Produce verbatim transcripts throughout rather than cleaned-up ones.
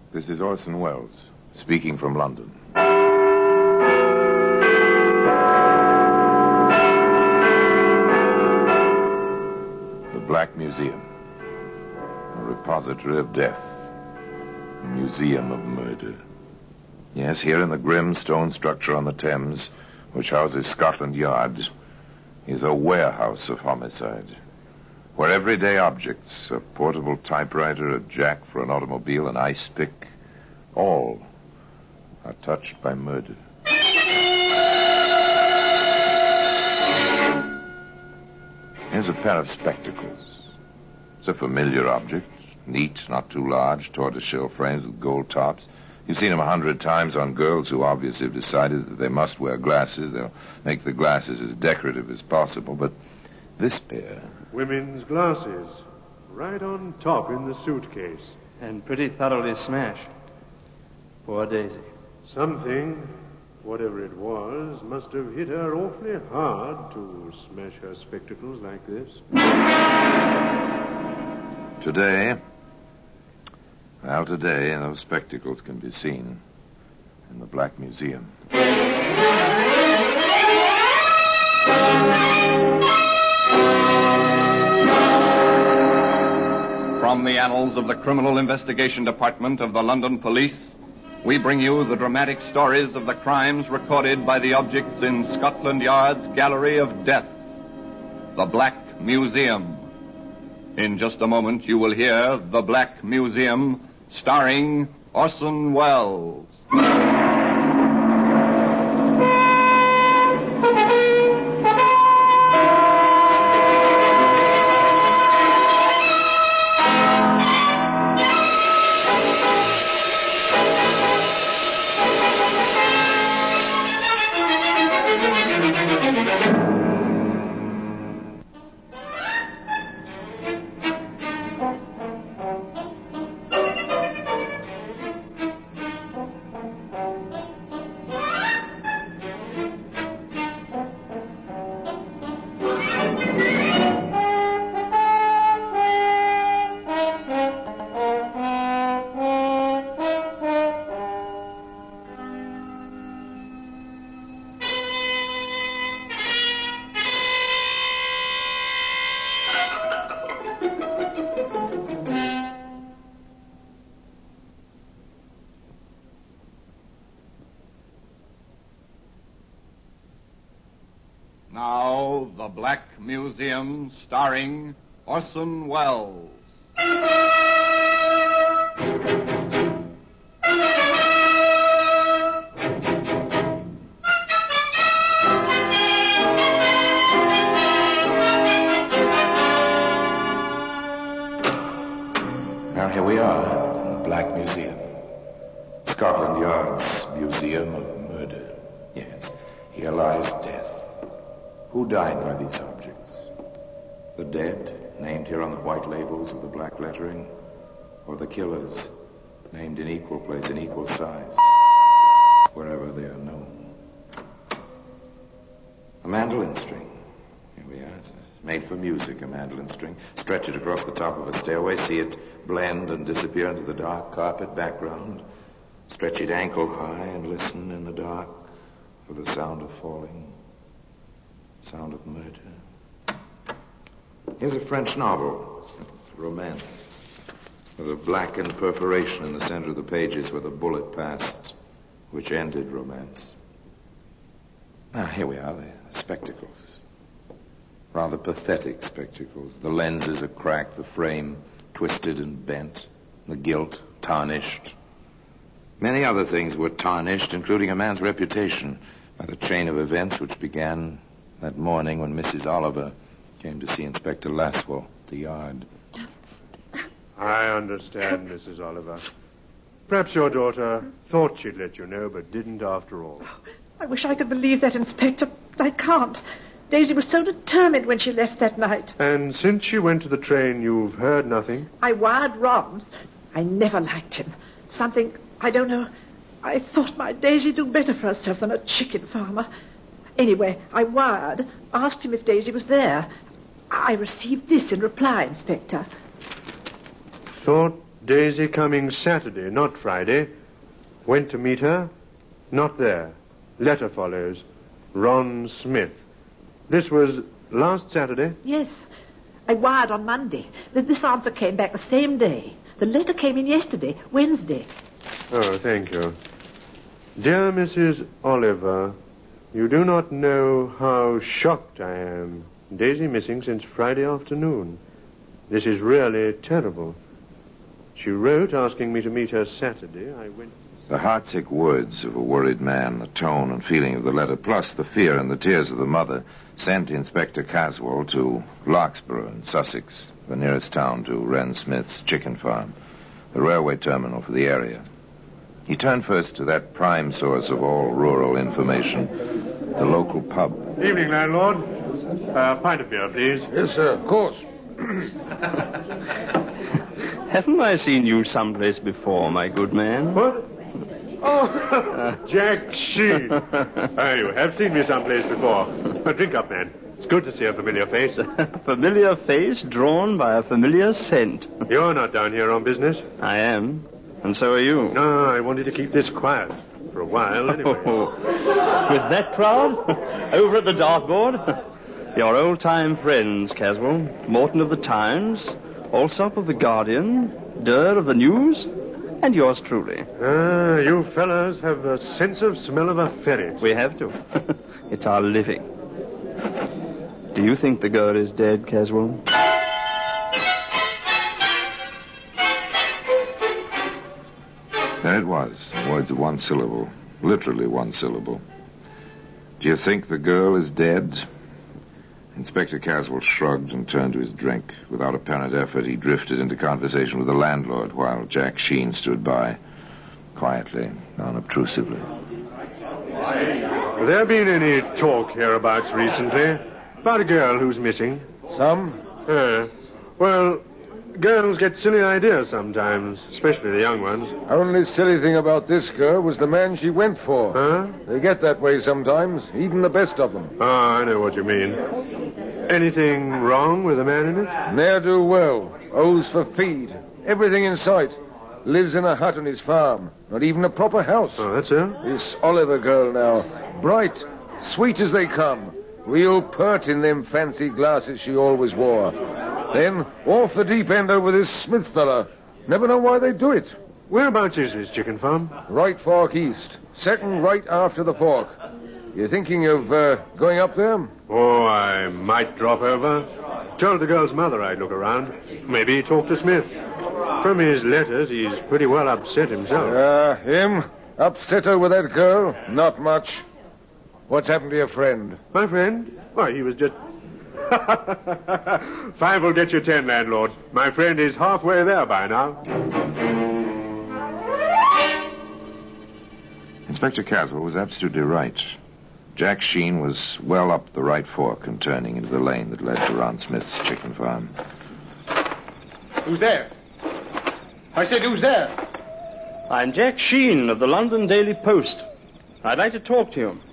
This is Orson Welles, speaking from London. The Black Museum. A repository of death. A museum of murder. Yes, here in the grim stone structure on the Thames, which houses Scotland Yard, is a warehouse of homicide, where everyday objects, a portable typewriter, a jack for an automobile, an ice pick, all are touched by murder. Here's a pair of spectacles. It's a familiar object, neat, not too large, tortoiseshell frames with gold tops. You've seen them a hundred times on girls who obviously have decided that they must wear glasses. They'll make the glasses as decorative as possible, but this pair... Women's glasses. Right on top in the suitcase. And pretty thoroughly smashed. Poor Daisy. Something, whatever it was, must have hit her awfully hard to smash her spectacles like this. Today... Well, today, those spectacles can be seen in the Black Museum. From the annals of the Criminal Investigation Department of the London Police, we bring you the dramatic stories of the crimes recorded by the objects in Scotland Yard's Gallery of Death, the Black Museum. In just a moment, you will hear The Black Museum, starring Orson Welles. Now, The Black Museum, starring Orson Welles. Now, here we are in the Black Museum. Scotland Yard's Museum of Murder. Yes, here lies death. Who died by these objects? The dead, named here on the white labels of the black lettering, or the killers, named in equal place, in equal size, wherever they are known. A mandolin string. Here we are. It's made for music, a mandolin string. Stretch it across the top of a stairway, see it blend and disappear into the dark carpet background. Stretch it ankle high and listen in the dark for the sound of falling. Sound of murder. Here's a French novel, romance, with a blackened perforation in the center of the pages where the bullet passed, which ended romance. Ah, here we are, the spectacles. Rather pathetic spectacles. The lenses are cracked, the frame twisted and bent, the gilt tarnished. Many other things were tarnished, including a man's reputation, by the chain of events which began that morning when Missus Oliver came to see Inspector Laswell at the yard. I understand, Missus Oliver. Perhaps your daughter thought she'd let you know, but didn't after all. I wish I could believe that, Inspector. I can't. Daisy was so determined when she left that night. And since she went to the train, you've heard nothing? I wired Ron. I never liked him. Something, I don't know. I thought my Daisy do better for herself than a chicken farmer. Anyway, I wired, asked him if Daisy was there. I received this in reply, Inspector. Thought Daisy coming Saturday, not Friday. Went to meet her. Not there. Letter follows. Ron Smith. This was last Saturday? Yes. I wired on Monday. Th- This answer came back the same day. The letter came in yesterday, Wednesday. Oh, thank you. Dear Missus Oliver, you do not know how shocked I am. Daisy missing since Friday afternoon. This is really terrible. She wrote asking me to meet her Saturday. I went... The heartsick words of a worried man, the tone and feeling of the letter, plus the fear and the tears of the mother, sent Inspector Caswell to Larkspur in Sussex, the nearest town to Wren Smith's chicken farm, the railway terminal for the area. He turned first to that prime source of all rural information, the local pub. Evening, landlord. Uh, pint of beer, please. Yes, sir, of course. Haven't I seen you someplace before, my good man? What? Oh, Jack Sheen. Ah, you have seen me someplace before. Uh, drink up, man. It's good to see a familiar face. A familiar face drawn by a familiar scent. You're not down here on business. I am, and so are you. No, I wanted to keep this quiet. For a while, anyway. With that crowd? Over at the dartboard? Your old-time friends, Caswell. Morton of the Times, Alsop of the Guardian, Durr of the News, and yours truly. Ah, you fellas have a sense of smell of a ferret. We have to. It's our living. Do you think the girl is dead, Caswell? There it was, in words of one syllable, literally one syllable. Do you think the girl is dead? Inspector Caswell shrugged and turned to his drink. Without apparent effort, he drifted into conversation with the landlord while Jack Sheen stood by, quietly, unobtrusively. Have there been any talk hereabouts recently about a girl who's missing? Some? Uh, well, girls get silly ideas sometimes, especially the young ones. Only silly thing about this girl was the man she went for. Huh? They get that way sometimes, even the best of them. Oh, I know what you mean. Anything wrong with the man in it? Ne'er-do-well, owes for feed, everything in sight. Lives in a hut on his farm, not even a proper house. Oh, that's her? This Oliver girl now, bright, sweet as they come. Real pert in them fancy glasses she always wore. Then, off the deep end over this Smith fella. Never know why they do it. Whereabouts is this chicken farm? Right fork east. Second right after the fork. You thinking of uh, going up there? Oh, I might drop over. Told the girl's mother I'd look around. Maybe talk to Smith. From his letters, he's pretty well upset himself. Uh, him? Upset over that girl? Not much. What's happened to your friend? My friend? Why, he was just... Five will get you ten, landlord. My friend is halfway there by now. Inspector Caswell was absolutely right. Jack Sheen was well up the right fork and turning into the lane that led to Ron Smith's chicken farm. Who's there? I said, who's there? I'm Jack Sheen of the London Daily Post. I'd like to talk to you.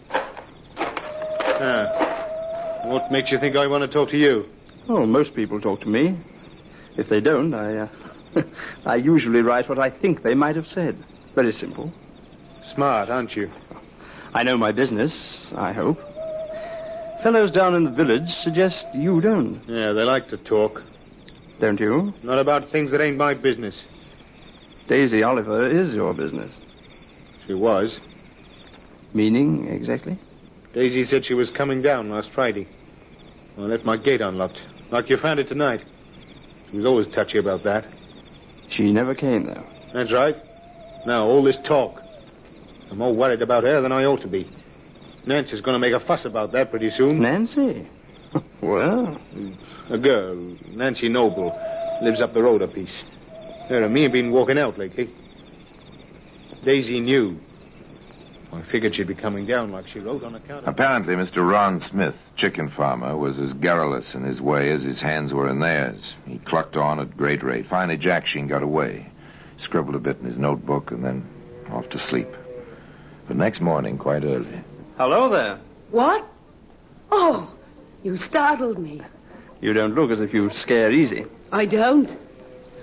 Ah. What makes you think I want to talk to you? Oh, most people talk to me. If they don't, I, uh, I usually write what I think they might have said. Very simple. Smart, aren't you? I know my business, I hope. Fellows down in the village suggest you don't. Yeah, they like to talk. Don't you? Not about things that ain't my business. Daisy Oliver is your business. She was. Meaning, exactly? Daisy said she was coming down last Friday. I left my gate unlocked, like you found it tonight. She was always touchy about that. She never came, though. That's right. Now, all this talk. I'm more worried about her than I ought to be. Nancy's going to make a fuss about that pretty soon. Nancy? Well... A girl, Nancy Noble, lives up the road a piece. Her and me have been walking out lately. Daisy knew. I figured she'd be coming down like she wrote on account of... Apparently, Mister Ron Smith, chicken farmer, was as garrulous in his way as his hands were in theirs. He clucked on at great rate. Finally, Jack Sheen got away, scribbled a bit in his notebook, and then off to sleep. But next morning, quite early... Hello there. What? Oh, you startled me. You don't look as if you scare easy. I don't.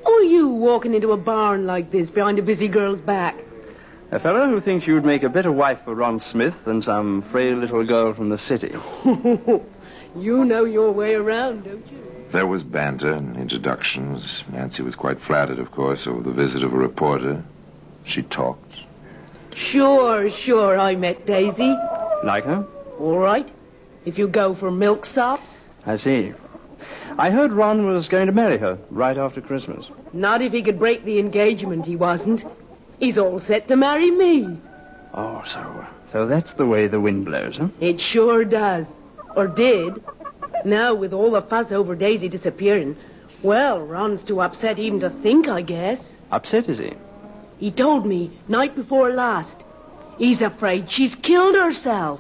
Who are you walking into a barn like this behind a busy girl's back? A fellow who thinks you'd make a better wife for Ron Smith than some frail little girl from the city. You know your way around, don't you? There was banter and introductions. Nancy was quite flattered, of course, over the visit of a reporter. She talked. Sure, sure, I met Daisy. Like her? All right. If you go for milksops. I see. I heard Ron was going to marry her right after Christmas. Not if he could break the engagement, he wasn't. He's all set to marry me. Oh, so so that's the way the wind blows, huh? It sure does. Or did. Now, with all the fuss over Daisy disappearing, well, Ron's too upset even to think, I guess. Upset, is he? He told me night before last. He's afraid she's killed herself.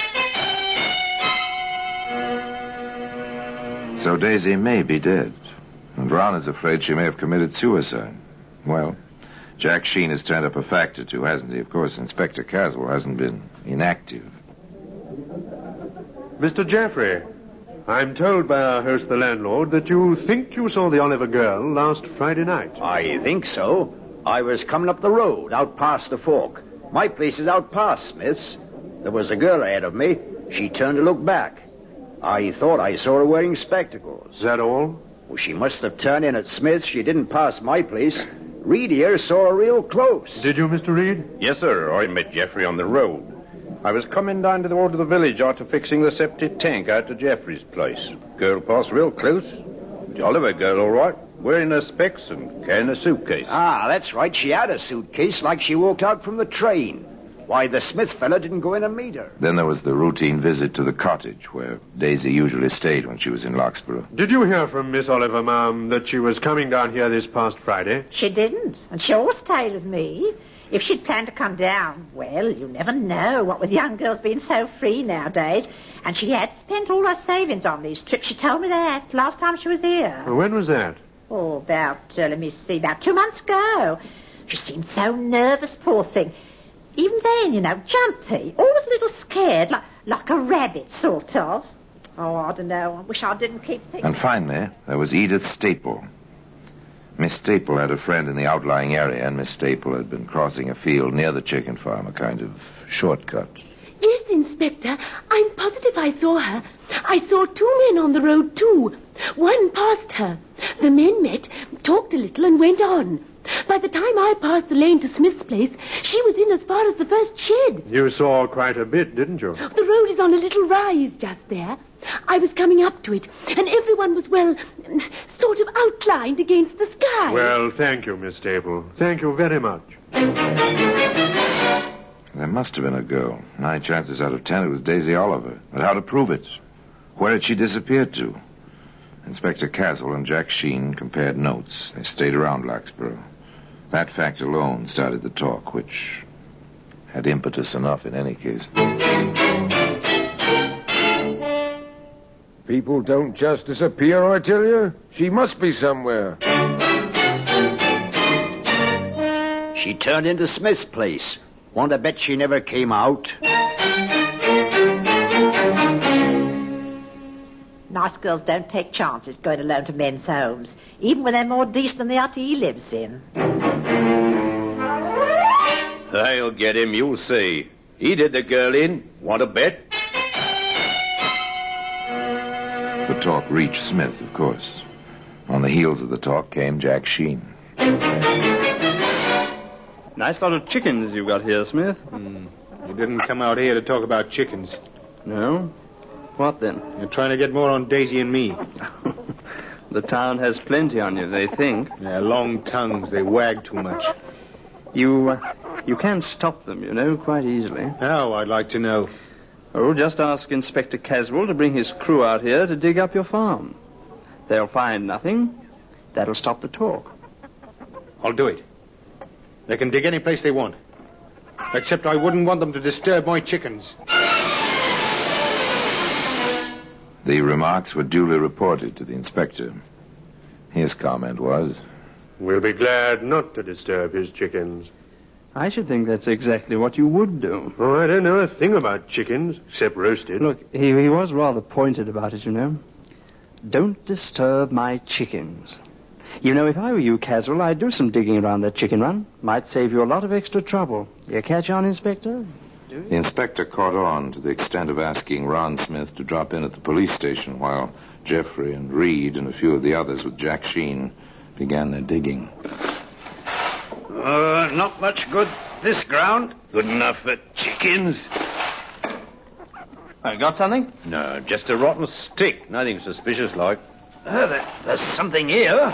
So Daisy may be dead. And Ron is afraid she may have committed suicide. Well, Jack Sheen has turned up a fact or two, hasn't he? Of course, Inspector Caswell hasn't been inactive. Mister Jeffrey, I'm told by our host, the landlord, that you think you saw the Oliver girl last Friday night. I think so. I was coming up the road, out past the fork. My place is out past Smith's. There was a girl ahead of me. She turned to look back. I thought I saw her wearing spectacles. Is that all? Well, she must have turned in at Smith's. She didn't pass my place. Reed here saw her real close. Did you, Mister Reed? Yes, sir. I met Jeffrey on the road. I was coming down to the road to the village after fixing the septic tank out to Jeffrey's place. Girl passed real close. The Oliver girl, all right, wearing her specs and carrying a suitcase. Ah, that's right. She had a suitcase like she walked out from the train. Why, the Smith fella didn't go in and meet her. Then there was the routine visit to the cottage where Daisy usually stayed when she was in Loxborough. Did you hear from Miss Oliver, ma'am, that she was coming down here this past Friday? She didn't, and she always stayed with me. If she'd planned to come down, well, you never know, what with young girls being so free nowadays. And she had spent all her savings on these trips. She told me that last time she was here. Well, when was that? Oh, about, uh, let me see, about two months ago. She seemed so nervous, poor thing. Even then, you know, jumpy, always a little scared, like, like a rabbit, sort of. Oh, I don't know. I wish I didn't keep thinking. And finally, there was Edith Staple. Miss Staple had a friend in the outlying area, and Miss Staple had been crossing a field near the chicken farm, a kind of shortcut. Yes, Inspector. I'm positive I saw her. I saw two men on the road, too. One passed her. The men met, talked a little, and went on. By the time I passed the lane to Smith's place, she was in as far as the first shed. You saw quite a bit, didn't you? The road is on a little rise just there. I was coming up to it, and everyone was, well, sort of outlined against the sky. Well, thank you, Miss Staple. Thank you very much. There must have been a girl. Nine chances out of ten it was Daisy Oliver. But how to prove it? Where had she disappeared to? Inspector Caswell and Jack Sheen compared notes. They stayed around Loxborough. That fact alone started the talk, which had impetus enough in any case. People don't just disappear, I tell you. She must be somewhere. She turned into Smith's place. Want to bet she never came out? Nice girls don't take chances going alone to men's homes, even when they're more decent than the hut he lives in. I'll get him, you'll see. He did the girl in. Want to bet? The talk reached Smith, of course. On the heels of the talk came Jack Sheen. Nice lot of chickens you've got here, Smith. Mm. You didn't come out here to talk about chickens. No? What then? You're trying to get more on Daisy and me. The town has plenty on you, they think. Yeah, long tongues. They wag too much. You, uh, you can stop them, you know, quite easily. How, I'd like to know. Oh, just ask Inspector Caswell to bring his crew out here to dig up your farm. They'll find nothing. That'll stop the talk. I'll do it. They can dig any place they want. Except I wouldn't want them to disturb my chickens. The remarks were duly reported to the inspector. His comment was, "We'll be glad not to disturb his chickens." I should think that's exactly what you would do. Oh, I don't know a thing about chickens, except roasted. Look, he, he was rather pointed about it, you know. Don't disturb my chickens. You know, if I were you, Caswell, I'd do some digging around that chicken run. Might save you a lot of extra trouble. You catch on, Inspector? The inspector caught on to the extent of asking Ron Smith to drop in at the police station while Jeffrey and Reed and a few of the others with Jack Sheen began their digging. Uh, not much good this ground. Good enough for chickens. I got something? No, just a rotten stick. Nothing suspicious like. Uh, there, there's something here.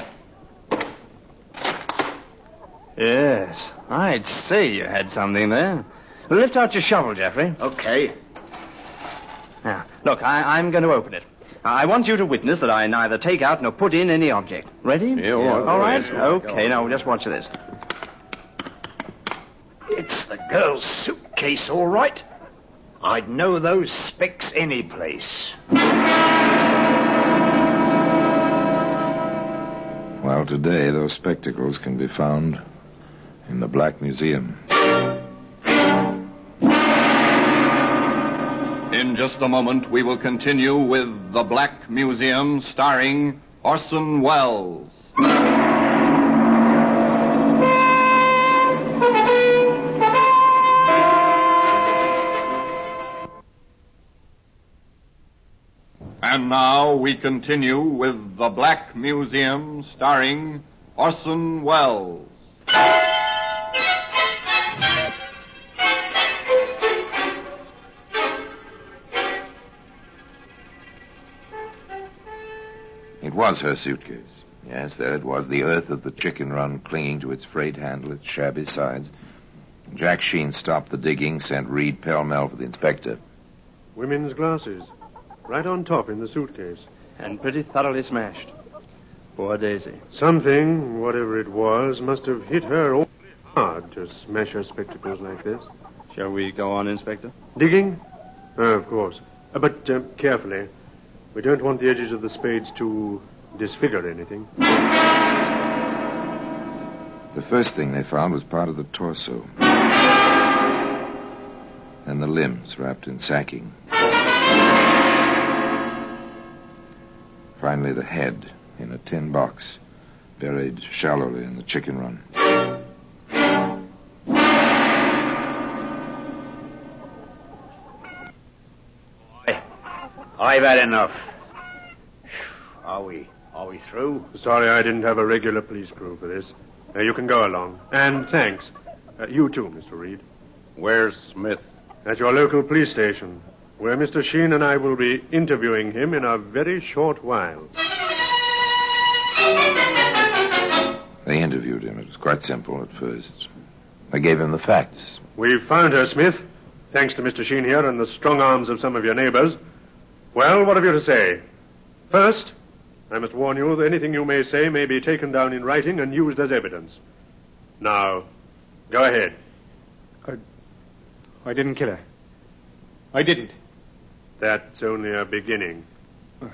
Yes, I'd say you had something there. Lift out your shovel, Jeffrey. Okay. Now, look, I, I'm going to open it. I want you to witness that I neither take out nor put in any object. Ready? Yeah, all right. All right? Yes, all right. Okay, now just watch this. It's the girl's suitcase, all right. I'd know those specs any place. Well, today those spectacles can be found in the Black Museum. In just a moment, we will continue with The Black Museum, starring Orson Welles. And now we continue with The Black Museum, starring Orson Welles. It was her suitcase. Yes, there it was, the earth of the chicken run clinging to its frayed handle, its shabby sides. Jack Sheen stopped the digging, sent Reed pell-mell for the inspector. Women's glasses. Right on top in the suitcase. And pretty thoroughly smashed. Poor Daisy. Something, whatever it was, must have hit her awfully hard to smash her spectacles like this. Shall we go on, Inspector? Digging? Oh, of course. Uh, but uh, carefully. We don't want the edges of the spades to disfigure anything. The first thing they found was part of the torso. And the limbs wrapped in sacking. Finally, the head in a tin box, buried shallowly in the chicken run. I've had enough. Are we? Are we through? Sorry I didn't have a regular police crew for this. Uh, you can go along. And thanks. Uh, you too, Mister Reed. Where's Smith? At your local police station, where Mister Sheen and I will be interviewing him in a very short while. They interviewed him. It was quite simple at first. They gave him the facts. We've found her, Smith, thanks to Mister Sheen here and the strong arms of some of your neighbors. Well, what have you to say? First, I must warn you that anything you may say may be taken down in writing and used as evidence. Now, go ahead. I, I didn't kill her. I didn't. That's only a beginning. Uh,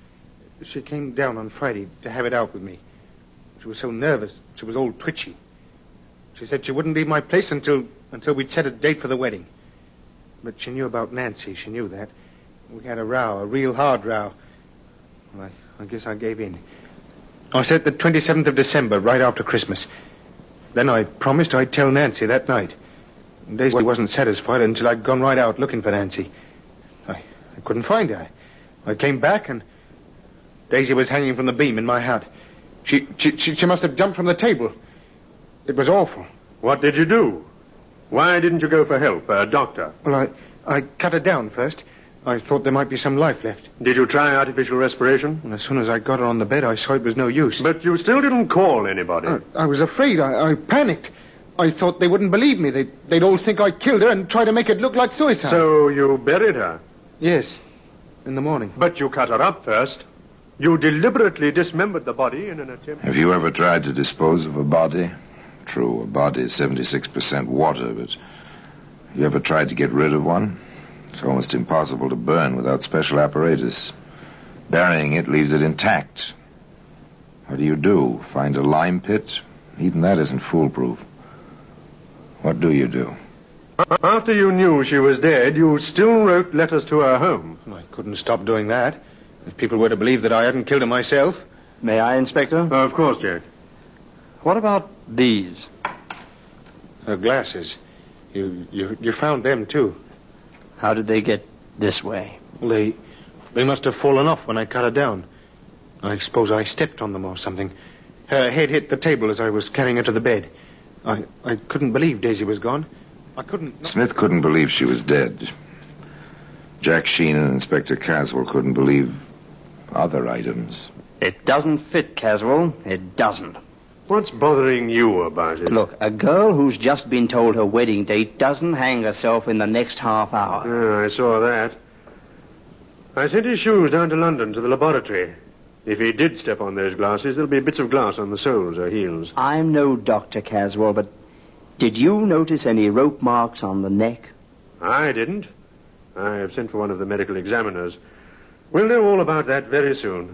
she came down on Friday to have it out with me. She was so nervous. She was all twitchy. She said she wouldn't leave my place until until we'd set a date for the wedding. But she knew about Nancy. She knew that. We had a row, a real hard row. Well, I, I guess I gave in. I said the twenty-seventh of December, right after Christmas. Then I promised I'd tell Nancy that night. Daisy wasn't satisfied until I'd gone right out looking for Nancy. I, I couldn't find her. I came back and Daisy was hanging from the beam in my hut. She, she, she, she must have jumped from the table. It was awful. What did you do? Why didn't you go for help, a doctor? Well, I, I cut her down first. I thought there might be some life left. Did you try artificial respiration? And as soon as I got her on the bed, I saw it was no use. But you still didn't call anybody. I, I was afraid. I, I panicked. I thought they wouldn't believe me. They'd, they'd all think I killed her and try to make it look like suicide. So you buried her? Yes, in the morning. But you cut her up first. You deliberately dismembered the body in an attempt... Have you ever tried to dispose of a body? True, a body is seventy-six percent water, but have you ever tried to get rid of one? It's almost impossible to burn without special apparatus. Burying it leaves it intact. What do you do? Find a lime pit? Even that isn't foolproof. What do you do? After you knew she was dead, you still wrote letters to her home. I couldn't stop doing that. If people were to believe that I hadn't killed her myself. May I, Inspector? Oh, of course, Jack. What about these? Her glasses. You, you, you found them, too. How did they get this way? Well, they, they must have fallen off when I cut her down. I suppose I stepped on them or something. Her head hit the table as I was carrying her to the bed. I, I couldn't believe Daisy was gone. I couldn't... Smith couldn't believe she was dead. Jack Sheen and Inspector Caswell couldn't believe other items. It doesn't fit, Caswell. It doesn't. What's bothering you about it? Look, a girl who's just been told her wedding date doesn't hang herself in the next half hour. Yeah, I saw that. I sent his shoes down to London to the laboratory. If he did step on those glasses, there'll be bits of glass on the soles or heels. I'm no doctor, Caswell, but did you notice any rope marks on the neck? I didn't. I have sent for one of the medical examiners. We'll know all about that very soon.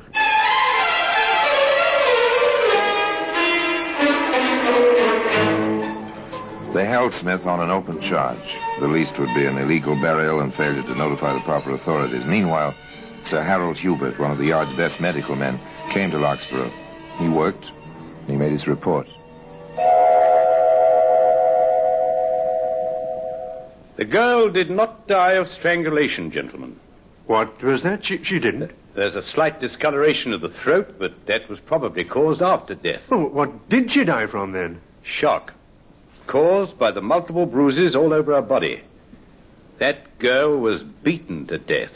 They held Smith on an open charge. The least would be an illegal burial and failure to notify the proper authorities. Meanwhile, Sir Harold Hubert, one of the Yard's best medical men, came to Larkspur. He worked. He made his report. The girl did not die of strangulation, gentlemen. What was that? She, she didn't. There's a slight discoloration of the throat, but that was probably caused after death. Oh, what did she die from, then? Shock. Caused by the multiple bruises all over her body. That girl was beaten to death.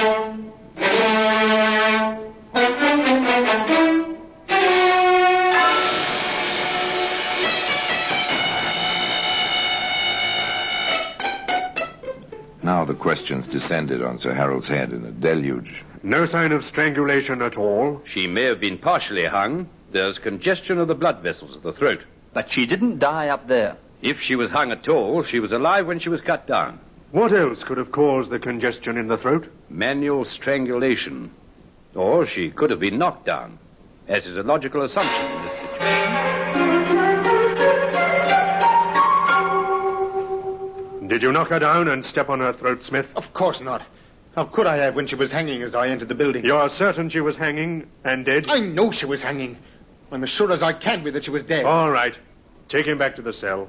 Now the questions descended on Sir Harold's head in a deluge. No sign of strangulation at all? She may have been partially hung. There's congestion of the blood vessels of the throat. But she didn't die up there. If she was hung at all, she was alive when she was cut down. What else could have caused the congestion in the throat? Manual strangulation. Or she could have been knocked down, as is a logical assumption in this situation. Did you knock her down and step on her throat, Smith? Of course not. How could I have when she was hanging as I entered the building? You're certain she was hanging and dead? I know she was hanging. I'm as sure as I can be that she was dead. All right. Take him back to the cell.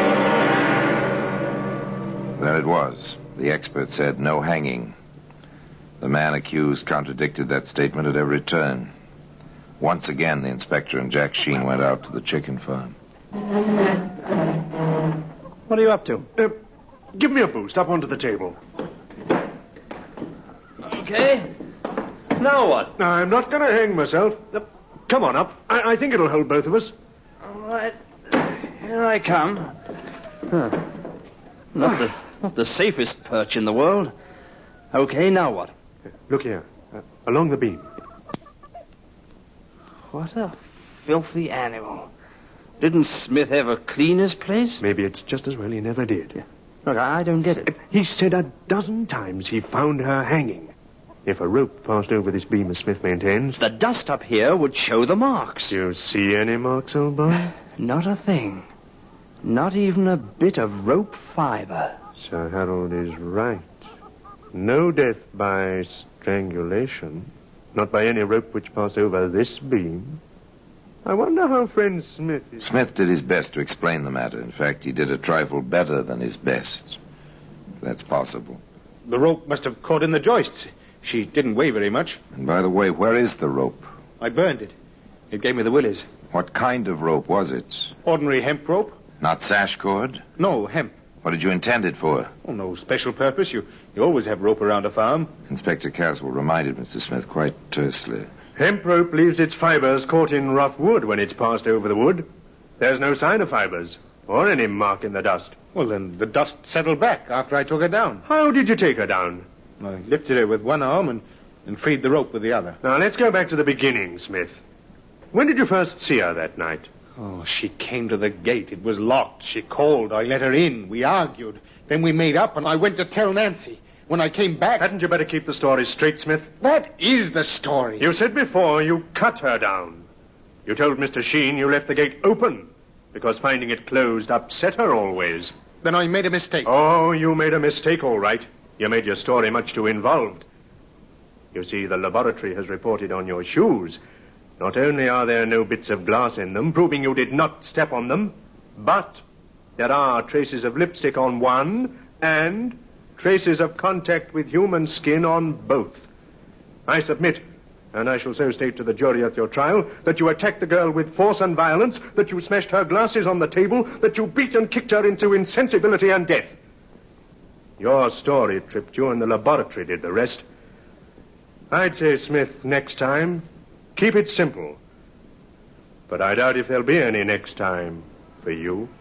There it was. The expert said no hanging. The man accused contradicted that statement at every turn. Once again, the inspector and Jack Sheen went out to the chicken farm. What are you up to? Uh, give me a boost up onto the table. Okay. Now what? I'm not going to hang myself. Uh, come on up. I-, I think it'll hold both of us. All right. Here I come. Huh. Not the, not the safest perch in the world. Okay, now what? Look here. Uh, along the beam. What a filthy animal. Didn't Smith ever clean his place? Maybe it's just as well he never did. Look, I don't get it. He said a dozen times he found her hanging. If a rope passed over this beam, as Smith maintains... The dust up here would show the marks. You see any marks, old boy? Not a thing. Not even a bit of rope fiber. Sir Harold is right. No death by strangulation. Not by any rope which passed over this beam. I wonder how friend Smith is... Smith did his best to explain the matter. In fact, he did a trifle better than his best. That's possible. The rope must have caught in the joists. She didn't weigh very much. And by the way, where is the rope? I burned it. It gave me the willies. What kind of rope was it? Ordinary hemp rope. Not sash cord? No, hemp. What did you intend it for? Oh, no special purpose. You, you always have rope around a farm. Inspector Caswell reminded Mister Smith quite tersely. Hemp rope leaves its fibers caught in rough wood when it's passed over the wood. There's no sign of fibers, or any mark in the dust. Well, then the dust settled back after I took her down. How did you take her down? I lifted her with one arm and, and freed the rope with the other. Now, let's go back to the beginning, Smith. When did you first see her that night? Oh, she came to the gate. It was locked. She called. I let her in. We argued. Then we made up, and I went to tell Nancy. When I came back... Hadn't you better keep the story straight, Smith? That is the story. You said before you cut her down. You told Mister Sheen you left the gate open because finding it closed upset her always. Then I made a mistake. Oh, you made a mistake, all right. You made your story much too involved. You see, the laboratory has reported on your shoes Not only are there no bits of glass in them, proving you did not step on them, but there are traces of lipstick on one and traces of contact with human skin on both. I submit, and I shall so state to the jury at your trial, that you attacked the girl with force and violence, that you smashed her glasses on the table, that you beat and kicked her into insensibility and death. Your story tripped you, and the laboratory did the rest. I'd say, Smith, next time, keep it simple. But I doubt if there'll be any next time for you.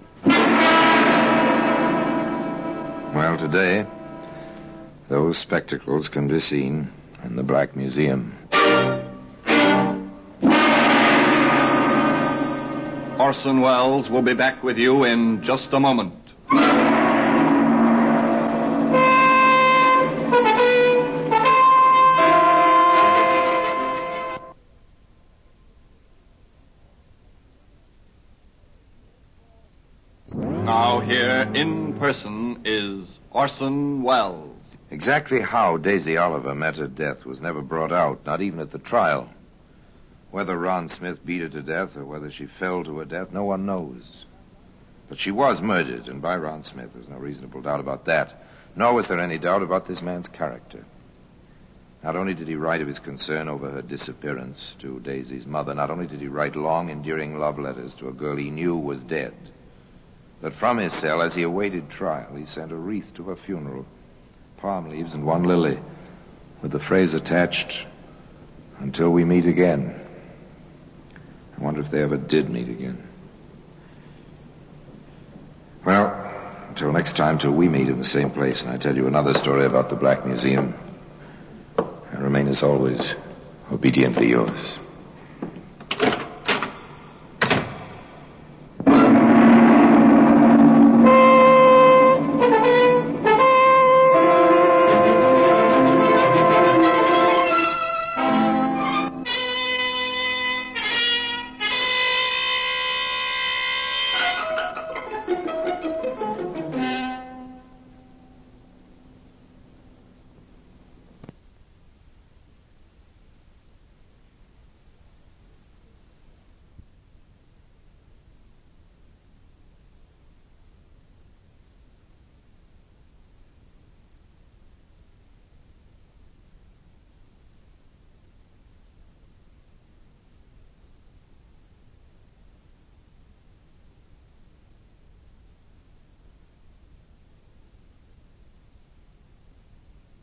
Well, today, those spectacles can be seen in the Black Museum. Orson Welles will be back with you in just a moment. Now here in person is Orson Welles. Exactly how Daisy Oliver met her death was never brought out, not even at the trial. Whether Ron Smith beat her to death or whether she fell to her death, no one knows. But she was murdered, and by Ron Smith. There's no reasonable doubt about that. Nor was there any doubt about this man's character. Not only did he write of his concern over her disappearance to Daisy's mother, not only did he write long, endearing love letters to a girl he knew was dead, but from his cell, as he awaited trial, he sent a wreath to her funeral, palm leaves and one lily, with the phrase attached, "Until we meet again." I wonder if they ever did meet again. Well, until next time, till we meet in the same place, and I tell you another story about the Black Museum, I remain, as always, obediently yours.